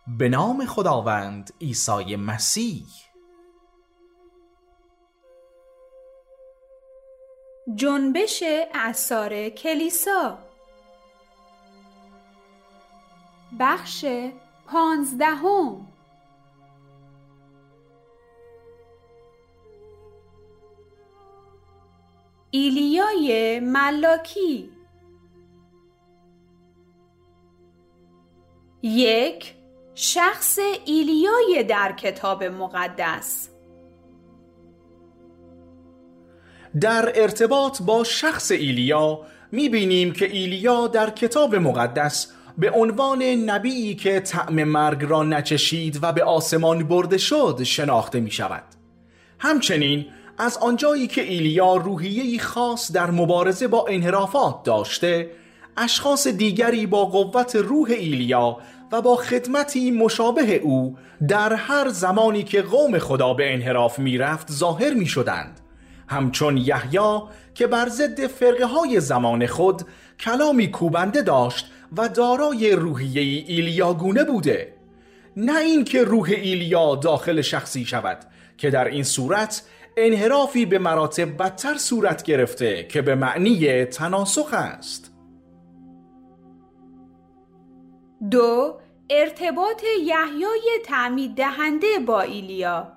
به نام خداوند عیسی مسیح. جنبش اعصار کلیسا، بخش 15. ایلیای ملاکی. 1. شخص ایلیای در کتاب مقدس. در ارتباط با شخص ایلیا می‌بینیم که ایلیا در کتاب مقدس به عنوان نبیی که طعم مرگ را نچشید و به آسمان برده شد شناخته می شود. همچنین از آنجایی که ایلیا روحیه‌ای خاص در مبارزه با انحرافات داشته، اشخاص دیگری با قوت روح ایلیا و با خدمتی مشابه او در هر زمانی که قوم خدا به انحراف می رفت ظاهر می شدند، همچون یحیی که بر ضد فرقه‌های زمان خود کلامی کوبنده داشت و دارای روحیه ایلیاگونه بوده. نه اینکه روح ایلیا داخل شخصی شود که در این صورت انحرافی به مراتب بدتر صورت گرفته که به معنی تناسخ است. 2. ارتباط یحیای تعمید دهنده با ایلیا.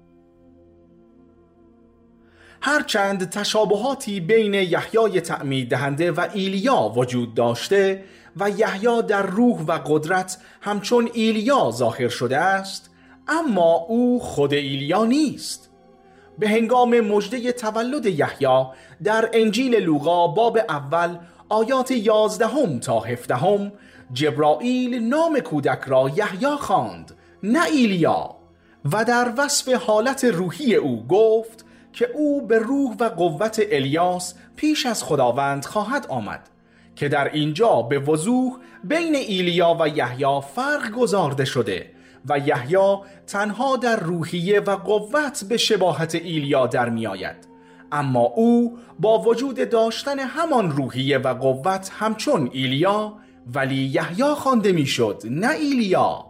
هرچند تشابهاتی بین یحیای تعمید دهنده و ایلیا وجود داشته و یحیی در روح و قدرت همچون ایلیا ظاهر شده است، اما او خود ایلیا نیست. به هنگام مژده تولد یحیی در انجیل لوقا باب اول آیات 11 تا 17 جبرائیل نام کودک را یحیی خواند، نه ایلیا، و در وصف حالت روحی او گفت که او به روح و قوت الیاس پیش از خداوند خواهد آمد، که در اینجا به وضوح بین ایلیا و یحیی فرق گذارده شده و یحیی تنها در روحیه و قوت به شباهت ایلیا در می آید، اما او با وجود داشتن همان روحیه و قوت همچون ایلیا ولی یحیی خوانده می شد، نه ایلیا.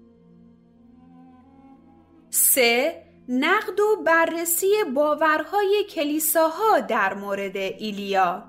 3. نقد و بررسی باورهای کلیساها در مورد ایلیا.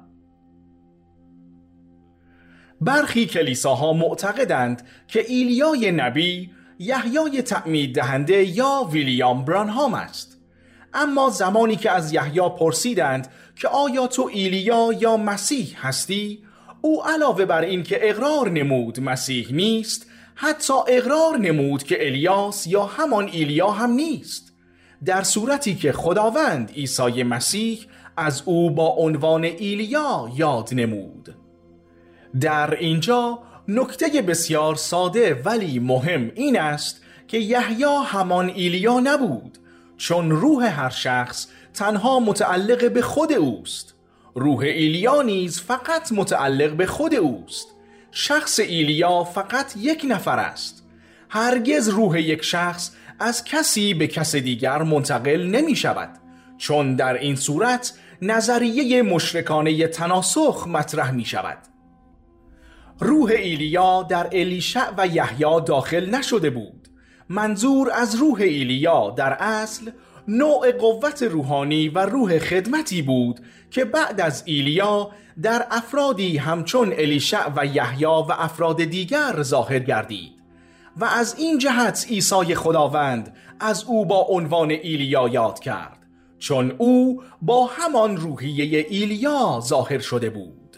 برخی کلیساها معتقدند که ایلیای نبی یحیای تعمید دهنده یا ویلیام برانهام است، اما زمانی که از یحیی پرسیدند که آیا تو ایلیا یا مسیح هستی، او علاوه بر این که اقرار نمود مسیح نیست، حتی اقرار نمود که الیاس یا همان ایلیا هم نیست، در صورتی که خداوند عیسی مسیح از او با عنوان ایلیا یاد نمود. در اینجا نکته بسیار ساده ولی مهم این است که یحیی همان ایلیا نبود، چون روح هر شخص تنها متعلق به خود اوست. روح ایلیا نیز فقط متعلق به خود اوست. شخص ایلیا فقط یک نفر است. هرگز روح یک شخص از کسی به کس دیگر منتقل نمی شود، چون در این صورت نظریه مشرکانه تناسخ مطرح می شود. روح ایلیا در الیشع و یحیی داخل نشده بود. منظور از روح ایلیا در اصل نوع قوت روحانی و روح خدمتی بود که بعد از ایلیا در افرادی همچون الیشع و یحیی و افراد دیگر ظاهر گردید و از این جهت عیسی خداوند از او با عنوان ایلیا یاد کرد، چون او با همان روحیه ایلیا ظاهر شده بود.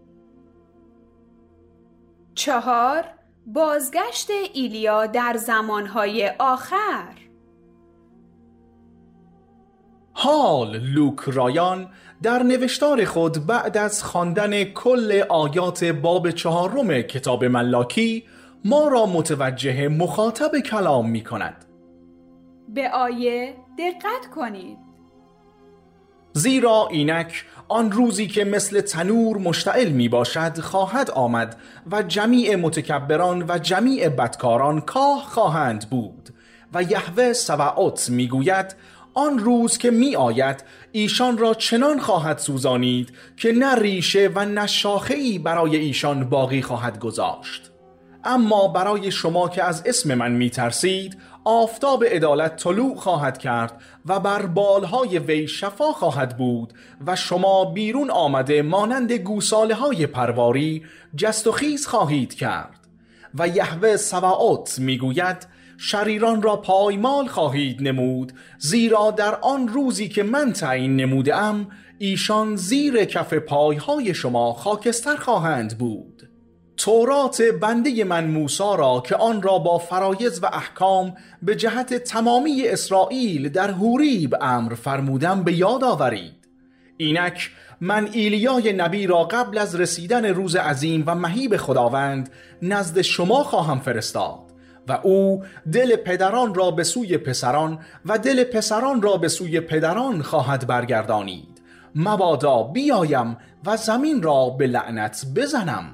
4. بازگشت ایلیا در زمانهای آخر. حال لوک رایان در نوشتار خود بعد از خواندن کل آیات باب 4 کتاب ملاکی ما را متوجه مخاطب کلام می کند. به آیه دقت کنید. زیرا اینک آن روزی که مثل تنور مشتعل می باشد خواهد آمد و جمیع متکبران و جمیع بدکاران کاه خواهند بود و یهوه سبعوت می گوید آن روز که می آید ایشان را چنان خواهد سوزانید که نه ریشه و نه شاخه‌ای برای ایشان باقی خواهد گذاشت. اما برای شما که از اسم من می ترسید آفتاب عدالت طلوع خواهد کرد و بر بالهای وی شفا خواهد بود و شما بیرون آمده مانند گوساله های پرواری جست و خیز خواهید کرد. و یهوه سباوت میگوید شریران را پایمال خواهید نمود، زیرا در آن روزی که من تعیین نمودم ایشان زیر کف پایهای شما خاکستر خواهند بود. تورات بنده من موسی را که آن را با فرایض و احکام به جهت تمامی اسرائیل در حوریب امر فرمودم به یاد آورید. اینک من ایلیای نبی را قبل از رسیدن روز عظیم و مهیب خداوند نزد شما خواهم فرستاد و او دل پدران را به سوی پسران و دل پسران را به سوی پدران خواهد برگردانید، مبادا بیایم و زمین را به لعنت بزنم.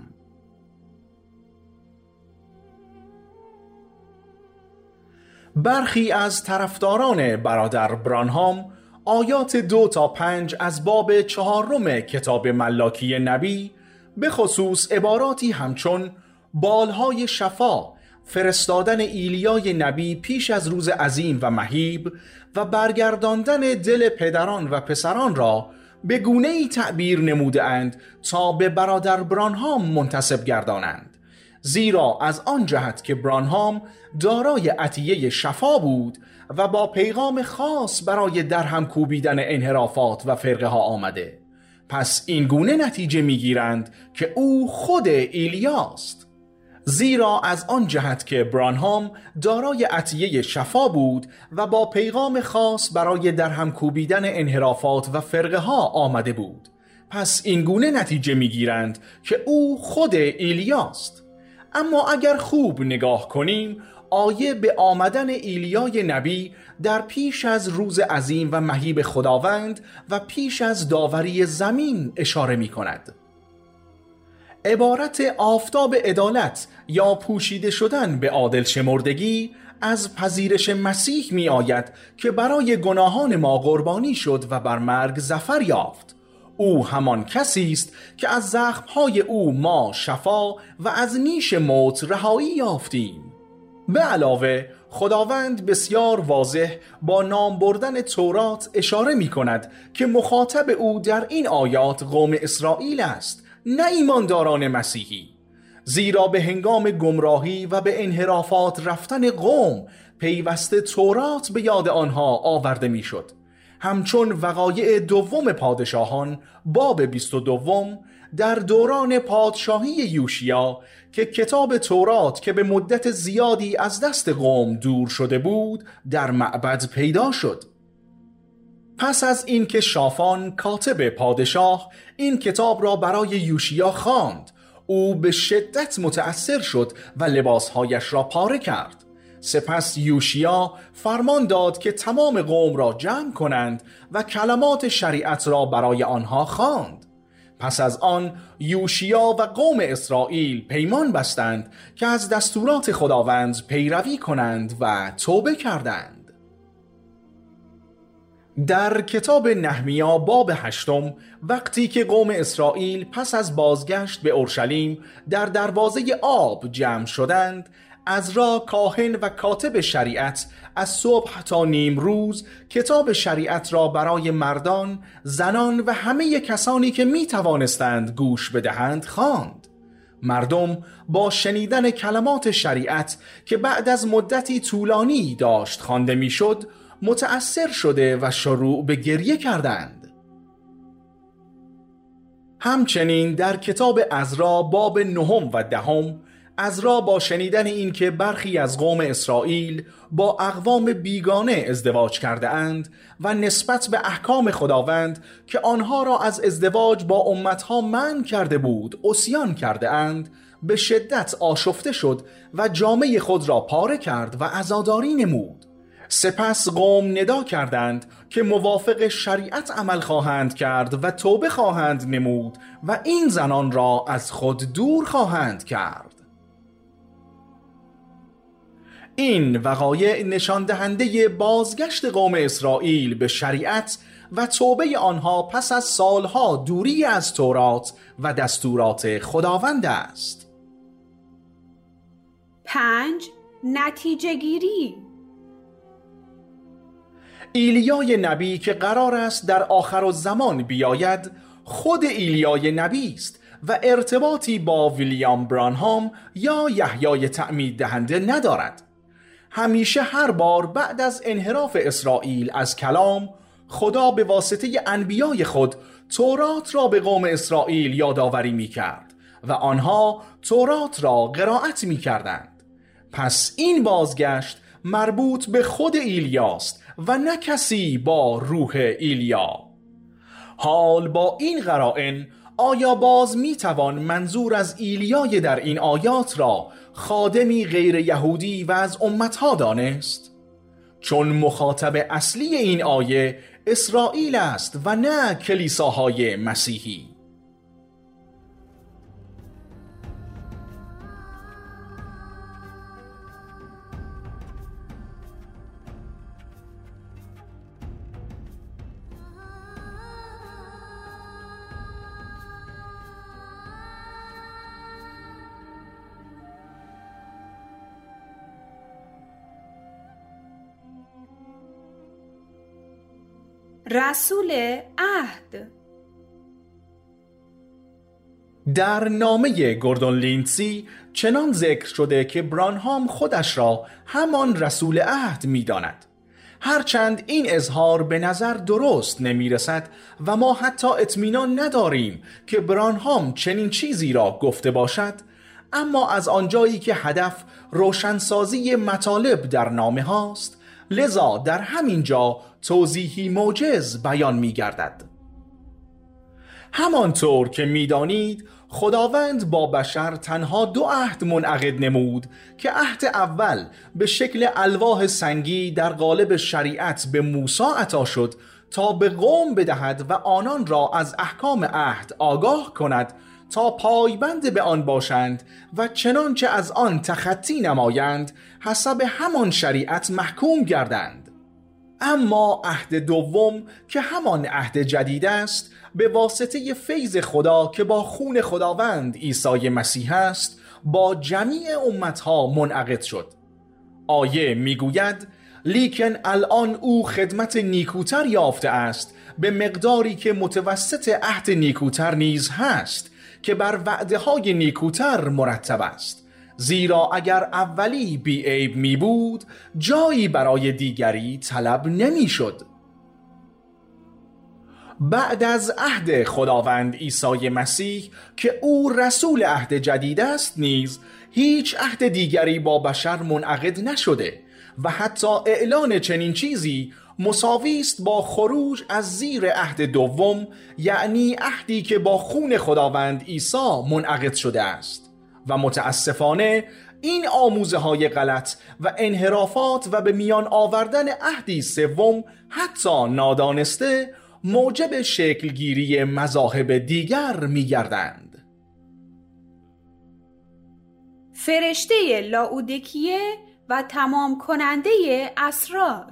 برخی از طرفداران برادر برانهام آیات 2 تا 5 از باب 4 کتاب ملاکی نبی به خصوص عباراتی همچون بالهای شفا، فرستادن ایلیای نبی پیش از روز عظیم و مهیب و برگرداندن دل پدران و پسران را به گونه‌ای تعبیر نموده اند تا به برادر برانهام منتسب گردانند، زیرا از آن جهت که برانهام دارای عطیه شفا بود و با پیغام خاص برای درهم کوبیدن انحرافات و فرقه ها آمده، پس این گونه نتیجه میگیرند که او خود ایلیاست. زیرا از آن جهت که برانهام دارای عطیه شفا بود و با پیغام خاص برای درهم کوبیدن انحرافات و فرقه ها آمده بود، پس این گونه نتیجه میگیرند که او خود ایلیاست. اما اگر خوب نگاه کنیم، آیه به آمدن ایلیای نبی در پیش از روز عظیم و مهیب خداوند و پیش از داوری زمین اشاره می کند. عبارت آفتاب عدالت یا پوشیده شدن به عادل شمردگی از پذیرش مسیح می آید که برای گناهان ما قربانی شد و بر مرگ ظفر یافت. او همان کسی است که از زخمهای او ما شفا و از نیش موت رهایی یافتیم. به علاوه خداوند بسیار واضح با نام بردن تورات اشاره می کند که مخاطب او در این آیات قوم اسرائیل است، نه ایمانداران مسیحی، زیرا به هنگام گمراهی و به انحرافات رفتن قوم پیوسته تورات به یاد آنها آورده می شد، همچون وقایع دوم پادشاهان باب 22 در دوران پادشاهی یوشیا که کتاب تورات که به مدت زیادی از دست قوم دور شده بود در معبد پیدا شد. پس از این که شافان کاتب پادشاه این کتاب را برای یوشیا خواند، او به شدت متأثر شد و لباسهایش را پاره کرد. سپس یوشیا فرمان داد که تمام قوم را جمع کنند و کلمات شریعت را برای آنها خواند. پس از آن یوشیا و قوم اسرائیل پیمان بستند که از دستورات خداوند پیروی کنند و توبه کردند. در کتاب نحمیا باب 8 وقتی که قوم اسرائیل پس از بازگشت به اورشلیم در دروازه آب جمع شدند، عزرا کاهن و کاتب شریعت از صبح تا نیم روز کتاب شریعت را برای مردان، زنان و همه کسانی که می توانستند گوش بدهند خواند. مردم با شنیدن کلمات شریعت که بعد از مدتی طولانی داشت خوانده میشد متأثر شده و شروع به گریه کردند. همچنین در کتاب عزرا باب 9 و 10 عزرا با شنیدن این که برخی از قوم اسرائیل با اقوام بیگانه ازدواج کرده اند و نسبت به احکام خداوند که آنها را از ازدواج با امتها منع کرده بود عصیان کرده اند، به شدت آشفته شد و جامه خود را پاره کرد و عزاداری نمود. سپس قوم ندا کردند که موافق شریعت عمل خواهند کرد و توبه خواهند نمود و این زنان را از خود دور خواهند کرد. این وقایع نشان دهنده بازگشت قوم اسرائیل به شریعت و توبه آنها پس از سالها دوری از تورات و دستورات خداوند است. 5. نتیجه گیری. ایلیای نبی که قرار است در آخرالزمان بیاید خود ایلیای نبی است و ارتباطی با ویلیام برانهام یا یحیای تعمید دهنده ندارد. همیشه هر بار بعد از انحراف اسرائیل از کلام، خدا به واسطه انبیای خود تورات را به قوم اسرائیل یادآوری می کرد و آنها تورات را قرائت می کردند. پس این بازگشت مربوط به خود ایلیاست و نه کسی با روح ایلیا. حال با این قرائن آیا باز می توان منظور از ایلیای در این آیات را خادمی غیر یهودی و از امتها دانست؟ چون مخاطب اصلی این آیه اسرائیل است و نه کلیساهای مسیحی. رسول عهد. در نامه گوردون لینسی چنان ذکر شده که برانهام خودش را همان رسول عهد می داند. هرچند این اظهار به نظر درست نمی رسد و ما حتی اطمینان نداریم که برانهام چنین چیزی را گفته باشد، اما از آنجایی که هدف روشنسازی مطالب در نامه هاست، لذا در همین جا توضیحی موجز بیان می گردد. همانطور که می دانید خداوند با بشر تنها 2 عهد منعقد نمود که عهد اول به شکل الواح سنگی در قالب شریعت به موسی عطا شد تا به قوم بدهد و آنان را از احکام عهد آگاه کند تا پایبند به آن باشند و چنانچه از آن تخطی نمایند حسب همان شریعت محکوم گردند. اما عهد دوم که همان عهد جدید است به واسطه فیض خدا که با خون خداوند عیسی مسیح است با جمیع امتها منعقد شد. آیه میگوید لیکن الان او خدمت نیکوتر یافته است به مقداری که متوسط عهد نیکوتر نیز هست که بر وعده های نیکوتر مرتب است، زیرا اگر اولی بی عیب می بود جایی برای دیگری طلب نمی شد. بعد از عهد خداوند عیسی مسیح که او رسول عهد جدید است نیز هیچ عهد دیگری با بشر منعقد نشده و حتی اعلان چنین چیزی مساوی است با خروج از زیر عهد دوم، یعنی عهدی که با خون خداوند عیسی منعقد شده است. و متاسفانه این آموزه های غلط و انحرافات و به میان آوردن عهدی سوم حتی نادانسته موجب شکلگیری مذاهب دیگر می گردند. فرشته لاودیکیه و تمام کننده اسرار.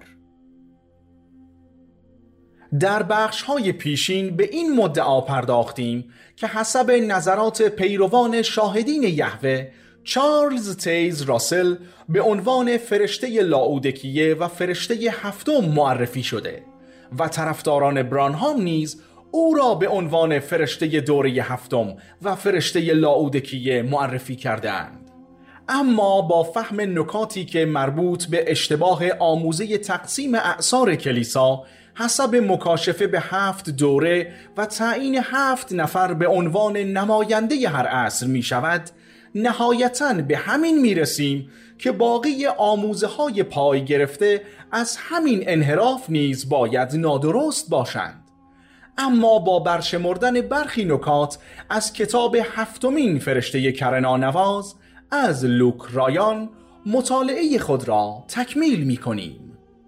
در بخش‌های پیشین به این مدعا پرداختیم که حسب نظرات پیروان شاهدین یهوه، چارلز تیز راسل به عنوان فرشته لاودیکیه و فرشته هفتم معرفی شده و طرفداران برانهام نیز او را به عنوان فرشته دوره هفتم و فرشته لاودیکیه معرفی کردند. اما با فهم نکاتی که مربوط به اشتباه آموزه تقسیم اعصار کلیسا حسب مکاشفه به 7 دوره و تعیین 7 نفر به عنوان نماینده هر عصر می شود، نهایتاً به همین می رسیم که باقی آموزه های پای گرفته از همین انحراف نیز باید نادرست باشند. اما با برشمردن برخی نکات از کتاب هفتمین فرشته کرنانواز از لوک رایان مطالعه خود را تکمیل می کنیم.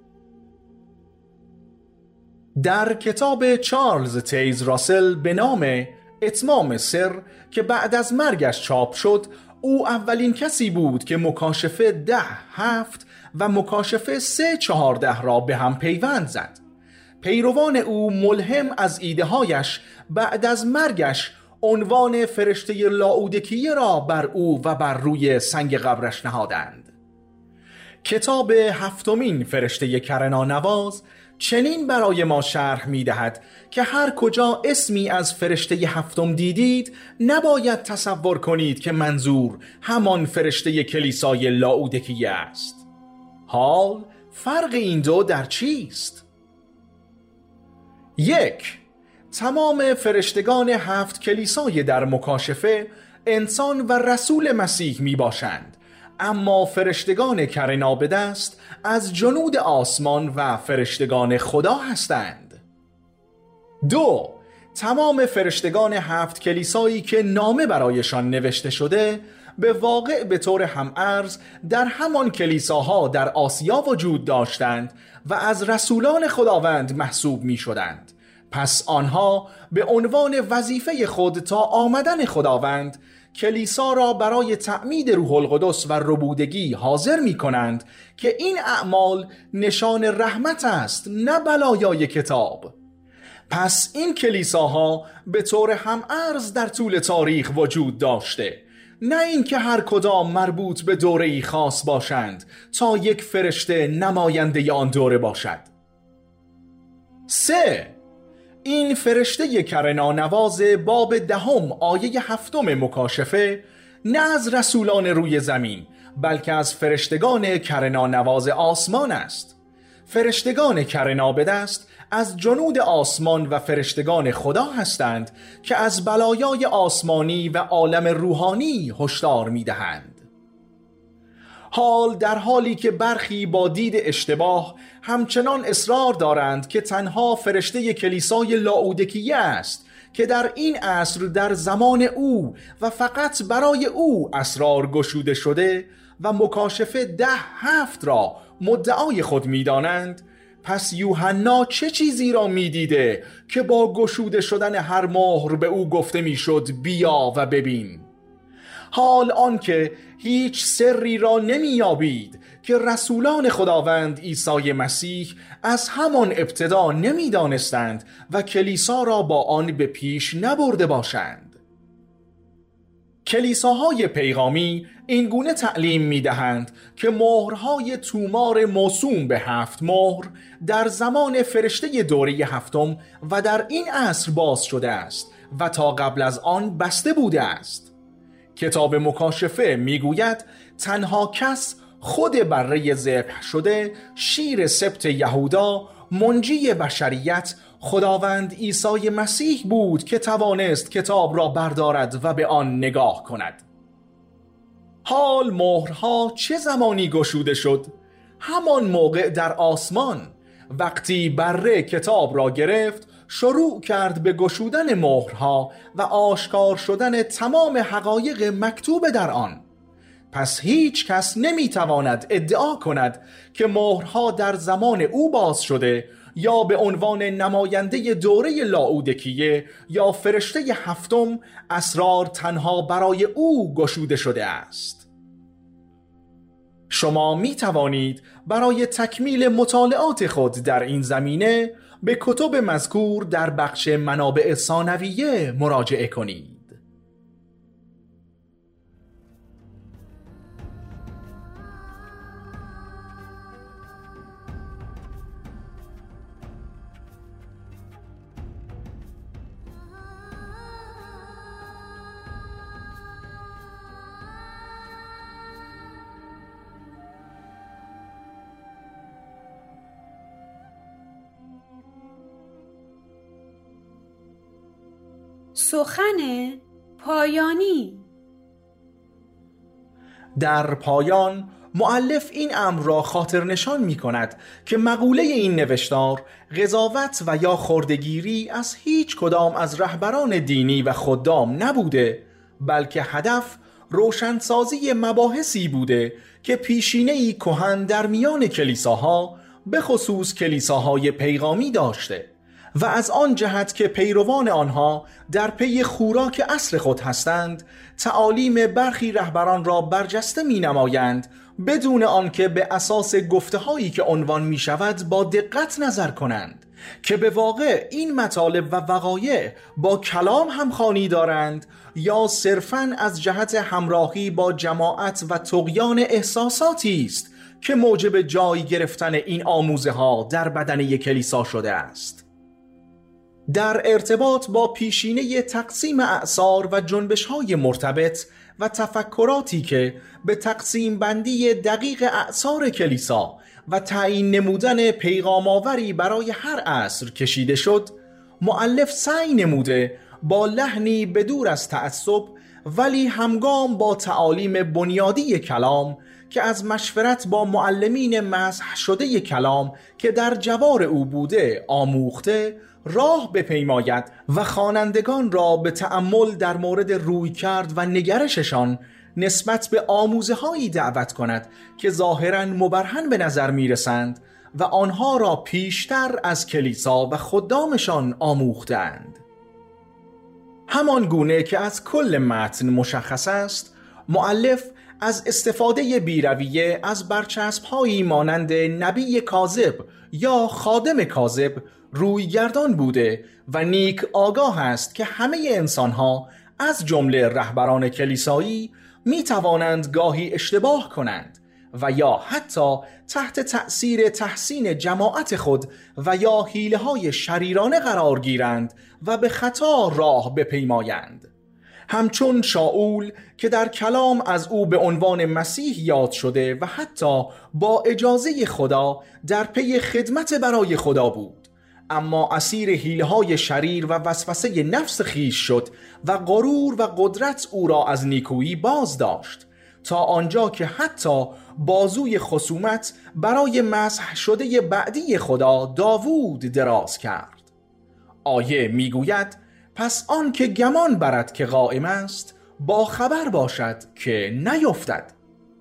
در کتاب چارلز تیز راسل به نام اتمام سر که بعد از مرگش چاپ شد، او اولین کسی بود که مکاشفه 10:7 و مکاشفه 3:14 را به هم پیوند زد. پیروان او ملهم از ایده هایش بعد از مرگش عنوان فرشته لاودیکیه را بر او و بر روی سنگ قبرش نهادند. کتاب هفتمین فرشته کرنانواز چنین برای ما شرح می دهد که هر کجا اسمی از فرشته هفتم دیدید نباید تصور کنید که منظور همان فرشته کلیسای لاودیکیه است. حال فرق این دو در چیست؟ 1. تمام فرشتگان 7 کلیسای در مکاشفه انسان و رسول مسیح می باشند، اما فرشتگان کرنابدست از جنود آسمان و فرشتگان خدا هستند. 2. تمام فرشتگان 7 کلیسایی که نامه برایشان نوشته شده به واقع به طور همعرض در همان کلیساها در آسیا وجود داشتند و از رسولان خداوند محسوب می شدند. پس آنها به عنوان وظیفه خود تا آمدن خداوند کلیسا را برای تعمید روح القدس و ربودگی حاضر می کنند که این اعمال نشان رحمت است، نه بلایای کتاب. پس این کلیساها به طور همعرض در طول تاریخ وجود داشته، نه اینکه هر کدام مربوط به دوره‌ای خاص باشند تا یک فرشته نماینده آن دوره باشد. 3. این فرشته کرنانواز باب 10 آیه 7 مکاشفه نه از رسولان روی زمین بلکه از فرشتگان کرنانواز آسمان است. فرشتگان کرنابدست از جنود آسمان و فرشتگان خدا هستند که از بلایای آسمانی و عالم روحانی هشدار می‌دهند. حال در حالی که برخی با دید اشتباه همچنان اصرار دارند که تنها فرشته کلیسای لاودیکیه است که در این عصر در زمان او و فقط برای او اسرار گشوده شده و مکاشفه 10:7 را مدعای خود می‌دانند، پس یوحنا چه چیزی را می‌دیده که با گشوده شدن هر مهر به او گفته می‌شد بیا و ببین؟ حال آنکه هیچ سری را نمی‌یابید که رسولان خداوند عیسی مسیح از همان ابتدا نمی‌دانستند و کلیسا را با آن به پیش نبرده باشند. کلیساهای پیغامی این گونه تعلیم می‌دهند که مهرهای تومار موسوم به 7 مهر در زمان فرشته دوره 7 و در این عصر باز شده است و تا قبل از آن بسته بوده است. کتاب مکاشفه میگوید تنها کس خود بره ذبح شده شیر سبط یهودا منجی بشریت خداوند عیسی مسیح بود که توانست کتاب را بردارد و به آن نگاه کند. حال مهرها چه زمانی گشوده شد؟ همان موقع در آسمان وقتی بره کتاب را گرفت شروع کرد به گشودن مهرها و آشکار شدن تمام حقایق مکتوب در آن. پس هیچ کس نمیتواند ادعا کند که مهرها در زمان او باز شده یا به عنوان نماینده دوره لاودیکیه یا فرشته 7 اسرار تنها برای او گشوده شده است. شما می توانید برای تکمیل مطالعات خود در این زمینه به کتب مذکور در بخش منابع ثانویه مراجعه کنید. سخن پایانی. در پایان مؤلف این امر را خاطر نشان می کند که مقوله این نوشتار قضاوت و یا خردگیری از هیچ کدام از رهبران دینی و خدام نبوده، بلکه هدف روشنسازی مباحثی بوده که پیشینه‌ای کهن در میان کلیساها به خصوص کلیساهای پیغامی داشته و از آن جهت که پیروان آنها در پی خوراک عصر خود هستند تعالیم برخی رهبران را برجسته می نمایند بدون آنکه به اساس گفته‌هایی که عنوان می شود با دقت نظر کنند که به واقع این مطالب و وقایع با کلام همخوانی دارند یا صرفاً از جهت همراهی با جماعت و طغیان احساساتی است که موجب جای گرفتن این آموزه ها در بدن یک کلیسا شده است. در ارتباط با پیشینه تقسیم اعصار و جنبش‌های مرتبط و تفکراتی که به تقسیم بندی دقیق اعصار کلیسا و تعیین نمودن پیغام آوری برای هر عصر کشیده شد، مؤلف سعی نموده با لحنی بدور از تعصب ولی همگام با تعالیم بنیادی کلام که از مشورت با معلمین مسح شده کلام که در جوار او بوده آموخته راه بپیماید و خوانندگان را به تأمل در مورد رویکرد و نگرششان نسبت به آموزه هایی دعوت کند که ظاهراً مبرهن به نظر می رسند و آنها را پیشتر از کلیسا و خدامشان آموختند. همان گونه که از کل متن مشخص است، مؤلف از استفاده بی‌رویه از برچسب‌هایی مانند نبی کاذب یا خادم کاذب رویگردان بوده و نیک آگاه است که همه انسان‌ها از جمله رهبران کلیسایی می توانند گاهی اشتباه کنند و یا حتی تحت تأثیر تحسین جماعت خود و یا حیله‌های شریرانه قرار گیرند و به خطا راه بپیمایند، همچون شاول که در کلام از او به عنوان مسیح یاد شده و حتی با اجازه خدا در پی خدمت برای خدا بود، اما اسیر حیله‌های شریر و وسوسه نفس خیش شد و غرور و قدرت او را از نیکویی باز داشت تا آنجا که حتی بازوی خصومت برای مسح شده بعدی خدا داوود دراز کرد. آیه میگوید پس آن که گمان برد که قائم است با خبر باشد که نیفتد.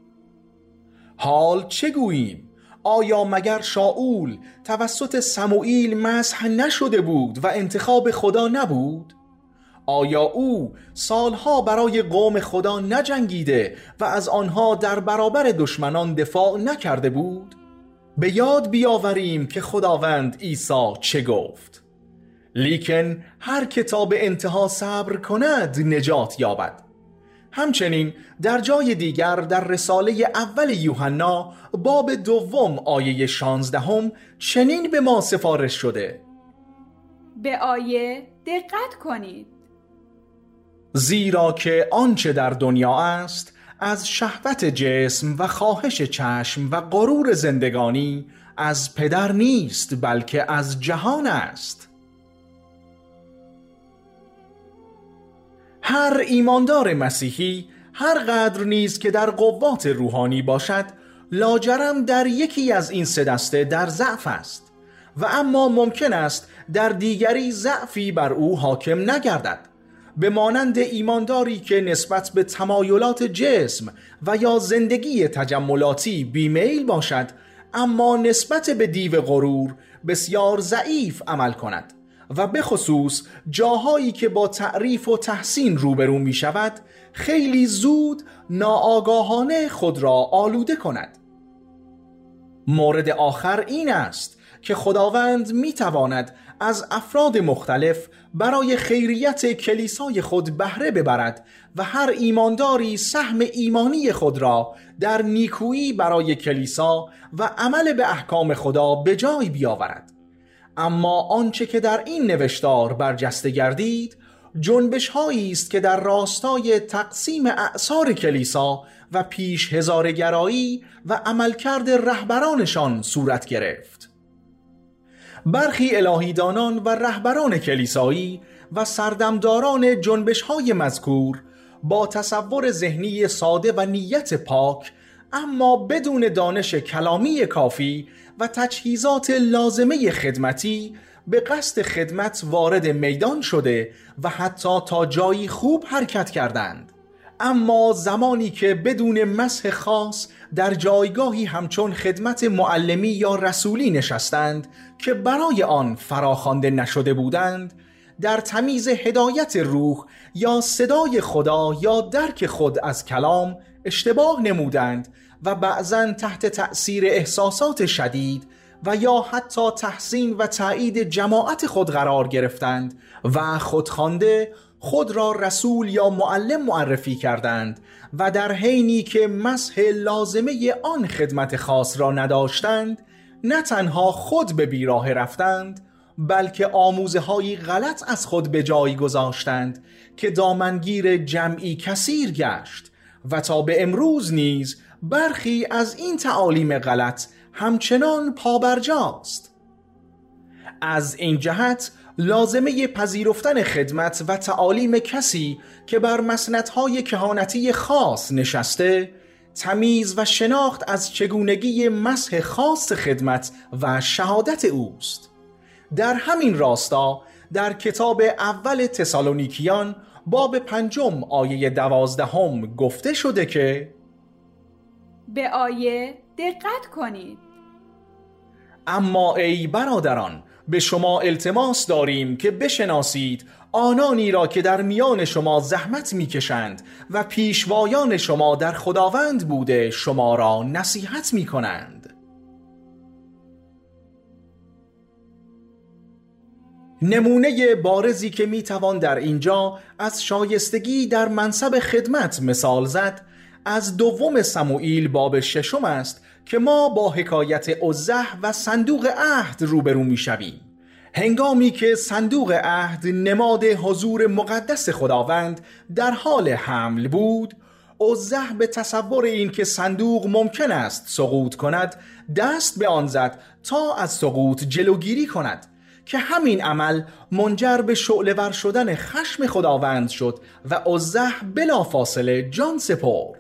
حال چه گوییم؟ آیا مگر شاول توسط سموئیل مسح نشده بود و انتخاب خدا نبود؟ آیا او سالها برای قوم خدا نجنگیده و از آنها در برابر دشمنان دفاع نکرده بود؟ به یاد بیاوریم که خداوند عیسی چه گفت: لیکن هر که تا به انتها صبر کند نجات یابد. همچنین در جای دیگر در رساله اول یوحنا باب 2 آیه 16 چنین به ما سفارش شده: به آیه دقت کنید، زیرا که آنچه در دنیا است از شهوت جسم و خواهش چشم و غرور زندگانی از پدر نیست بلکه از جهان است. هر ایماندار مسیحی هر قدر نیز که در قوات روحانی باشد لاجرم در یکی از این سه دسته در ضعف است و اما ممکن است در دیگری ضعفی بر او حاکم نگردد، به مانند ایمانداری که نسبت به تمایلات جسم و یا زندگی تجملاتی بیمیل باشد اما نسبت به دیو غرور بسیار ضعیف عمل کند و به خصوص جاهایی که با تعریف و تحسین روبرو می شود خیلی زود ناآگاهانه خود را آلوده کند. مورد آخر این است که خداوند می تواند از افراد مختلف برای خیریت کلیسای خود بهره ببرد و هر ایمانداری سهم ایمانی خود را در نیکویی برای کلیسا و عمل به احکام خدا به جای بیاورد. اما آنچه که در این نوشتار برجسته گردید جنبش هایی است که در راستای تقسیم اعصار کلیسا و پیش هزارگرایی و عملکرد رهبرانشان صورت گرفت. برخی الهیدانان و رهبران کلیسایی و سردمداران جنبش های مذکور با تصور ذهنی ساده و نیت پاک اما بدون دانش کلامی کافی و تجهیزات لازمه خدمتی به قصد خدمت وارد میدان شده و حتی تا جایی خوب حرکت کردند، اما زمانی که بدون مسح خاص در جایگاهی همچون خدمت معلمی یا رسولی نشستند که برای آن فراخوانده نشده بودند، در تمیز هدایت روح یا صدای خدا یا درک خود از کلام اشتباه نمودند و بعضاً تحت تأثیر احساسات شدید و یا حتی تحسین و تایید جماعت خود قرار گرفتند و خودخوانده خود را رسول یا معلم معرفی کردند و در حینی که مسح لازمه آن خدمت خاص را نداشتند، نه تنها خود به بیراه رفتند بلکه آموزه های غلط از خود به جای گذاشتند که دامنگیر جمعی کثیر گشت و تا به امروز نیز برخی از این تعالیم غلط همچنان پابرجاست. از این جهت لازمه پذیرفتن خدمت و تعالیم کسی که بر مسندهای کهانتی خاص نشسته، تمیز و شناخت از چگونگی مسح خاص خدمت و شهادت اوست. در همین راستا در کتاب اول تسالونیکیان باب 5 آیه 12 گفته شده که به آیه دقت کنید. اما ای برادران، به شما التماس داریم که بشناسید آنانی را که در میان شما زحمت میکشند و پیشوایان شما در خداوند بوده شما را نصیحت میکنند. نمونه بارزی که میتوان در اینجا از شایستگی در منصب خدمت مثال زد از 2 سموئیل باب 6 است که ما با حکایت عزح و صندوق عهد روبرو میشویم. هنگامی که صندوق عهد نماد حضور مقدس خداوند در حال حمل بود، عزح به تصور این که صندوق ممکن است سقوط کند دست به آن زد تا از سقوط جلوگیری کند که همین عمل منجر به شعله‌ور شدن خشم خداوند شد و عزح بلافاصله جان سپرد.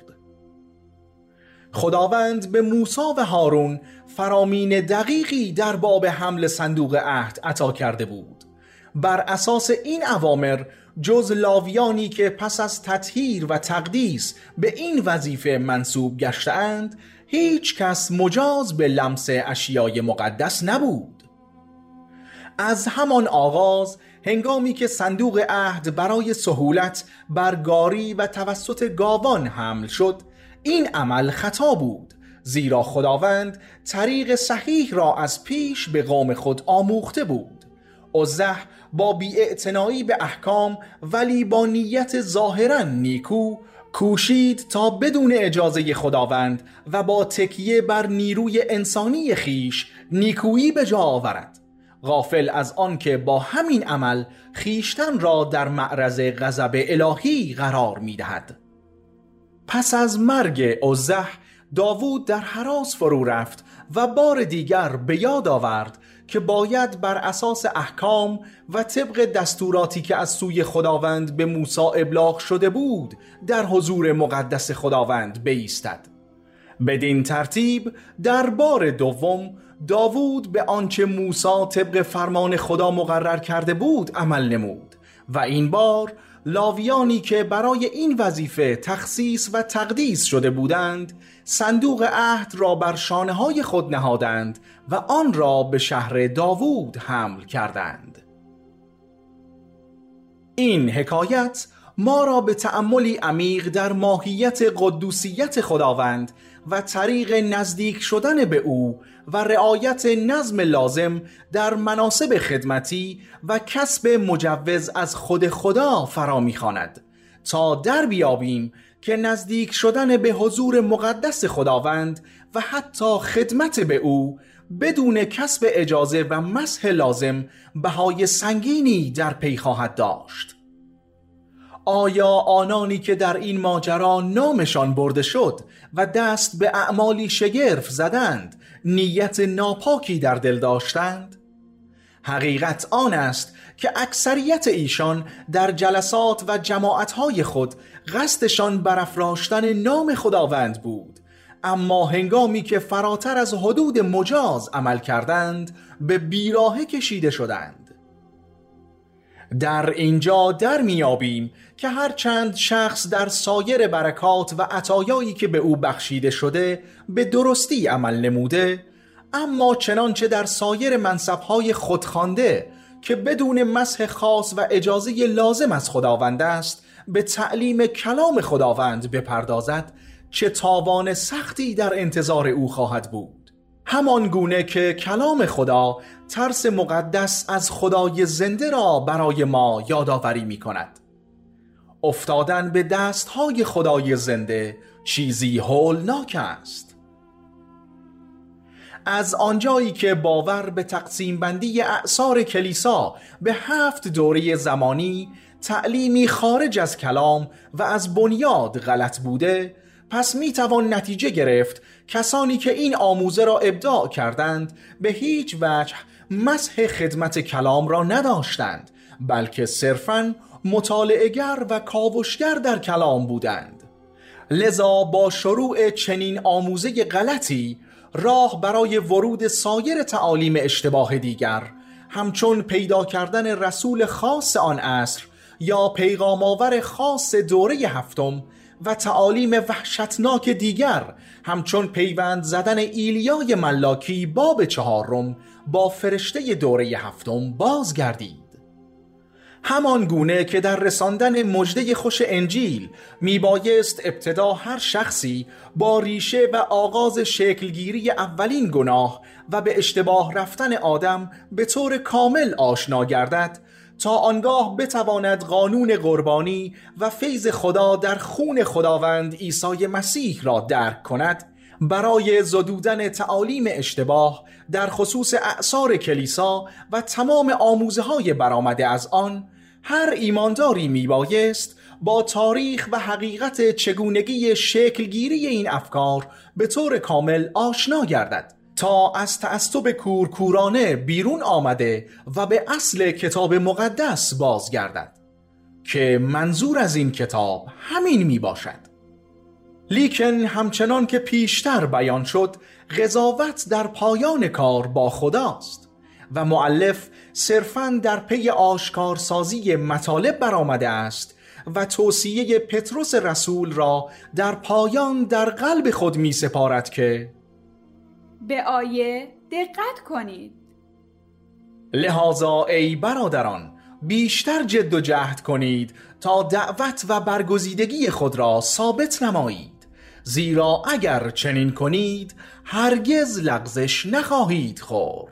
خداوند به موسی و هارون فرامین دقیقی در باب حمل صندوق عهد عطا کرده بود. بر اساس این اوامر جز لاویانی که پس از تطهیر و تقدیس به این وظیفه منصوب گشتند، هیچ کس مجاز به لمس اشیای مقدس نبود. از همان آغاز هنگامی که صندوق عهد برای سهولت بر گاری و توسط گاوان حمل شد، این عمل خطا بود، زیرا خداوند طریق صحیح را از پیش به قوم خود آموخته بود. عزح با بی‌اعتنایی به احکام ولی با نیت ظاهراً نیکو کوشید تا بدون اجازه خداوند و با تکیه بر نیروی انسانی خیش نیکویی به جا آورد، غافل از آن که با همین عمل خیشتن را در معرض غضب الهی قرار می‌دهد. پس از مرگ عزح، داوود در هراس فرو رفت و بار دیگر به یاد آورد که باید بر اساس احکام و طبق دستوراتی که از سوی خداوند به موسی ابلاغ شده بود در حضور مقدس خداوند بایستد. بدین ترتیب در بار دوم داوود به آنچه موسی طبق فرمان خدا مقرر کرده بود عمل نمود و این بار لاویانی که برای این وظیفه تخصیص و تقدیس شده بودند صندوق عهد را بر شانه‌های خود نهادند و آن را به شهر داوود حمل کردند. این حکایت ما را به تأملی عمیق در ماهیت قدوسیت خداوند و طریق نزدیک شدن به او و رعایت نظم لازم در مناسب خدمتی و کسب مجوز از خود خدا فرا می‌خواند تا در بیابیم که نزدیک شدن به حضور مقدس خداوند و حتی خدمت به او بدون کسب اجازه و مسح لازم بهای سنگینی در پی خواهد داشت. آیا آنانی که در این ماجرا نامشان برده شد و دست به اعمالی شگرف زدند نیت ناپاکی در دل داشتند؟ حقیقت آن است که اکثریت ایشان در جلسات و جماعتهای خود قصدشان برافراشتن نام خداوند بود، اما هنگامی که فراتر از حدود مجاز عمل کردند به بیراهه کشیده شدند. در اینجا در میابیم که هرچند شخص در سایر برکات و عطایایی که به او بخشیده شده به درستی عمل نموده، اما چنانچه در سایر منصبهای خودخوانده که بدون مسح خاص و اجازه لازم از خداوند است به تعلیم کلام خداوند بپردازد، چه تاوان سختی در انتظار او خواهد بود. همان گونه که کلام خدا ترس مقدس از خدای زنده را برای ما یادآوری می کند. افتادن به دستهای خدای زنده چیزی هولناک است. از آنجایی که باور به تقسیم بندی اعصار کلیسا به 7 دوره زمانی تعلیمی خارج از کلام و از بنیاد غلط بوده، پس می توان نتیجه گرفت کسانی که این آموزه را ابداع کردند به هیچ وجه مسح خدمت کلام را نداشتند، بلکه صرفاً مطالعه‌گر و کاوشگر در کلام بودند. لذا با شروع چنین آموزه غلطی راه برای ورود سایر تعالیم اشتباه دیگر همچون پیدا کردن رسول خاص آن عصر یا پیغام آور خاص دوره 7 و تعالیم وحشتناک دیگر همچون پیوند زدن ایلیای ملاکی باب 4 با فرشته دوره 7 بازگردید. همان گونه که در رساندن مژده خوش انجیل میبایست ابتدا هر شخصی با ریشه و آغاز شکلگیری اولین گناه و به اشتباه رفتن آدم به طور کامل آشنا گردد تا آنگاه بتواند قانون قربانی و فیض خدا در خون خداوند عیسی مسیح را درک کند، برای زدودن تعالیم اشتباه در خصوص اعصار کلیسا و تمام آموزه‌های برآمده از آن، هر ایمانداری میبایست با تاریخ و حقیقت چگونگی شکلگیری این افکار به طور کامل آشنا گردد تا از تعصب کورکورانه بیرون آمده و به اصل کتاب مقدس بازگردد که منظور از این کتاب همین می باشد. لیکن همچنان که پیشتر بیان شد، قضاوت در پایان کار با خداست و مؤلف صرفاً در پی آشکارسازی مطالب برآمده است و توصیه پتروس رسول را در پایان در قلب خود می سپارد که به آیه دقت کنید. لذا ای برادران بیشتر جد و جهد کنید تا دعوت و برگزیدگی خود را ثابت نمایید، زیرا اگر چنین کنید هرگز لغزش نخواهید خورد.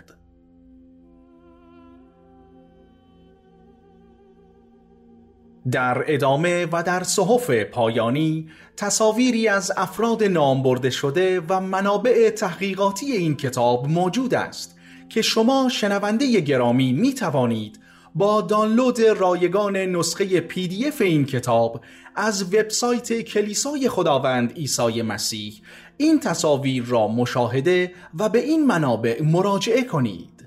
در ادامه و در صحف پایانی تصاویری از افراد نام برده شده و منابع تحقیقاتی این کتاب موجود است که شما شنونده گرامی می توانید با دانلود رایگان نسخه PDF این کتاب از وبسایت کلیسای خداوند عیسی مسیح این تصاویر را مشاهده و به این منابع مراجعه کنید.